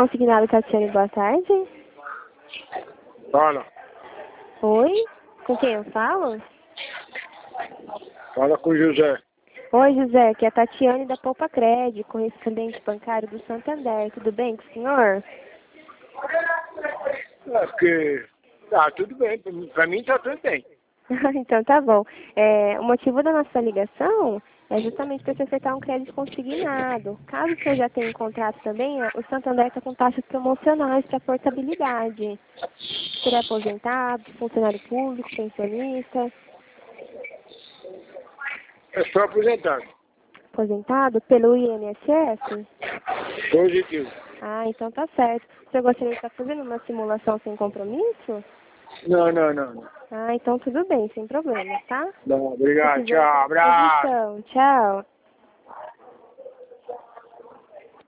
Consignado Tatiane, boa tarde. Fala. Oi, com quem eu falo? Fala com o José. Oi, José, aqui é a Tatiane da Poupa Crédito, correspondente bancário do Santander. Tudo bem com o senhor? É porque... Ah, tudo bem. Pra mim tá tudo bem. Então tá bom. O motivo da nossa ligação é justamente para você acertar um crédito consignado. Caso você já tenha em contrato também, o Santander está com taxas promocionais para portabilidade. Seria aposentado, funcionário público, pensionista. Eu estou aposentado. Aposentado pelo INSS? Positivo. Ah, então tá certo. Você gostaria de estar fazendo uma simulação sem compromisso? Não. Ah, então tudo bem, sem problema, tá? Não, obrigado. Precisando Tchau. à Abraço. disposição. Tchau.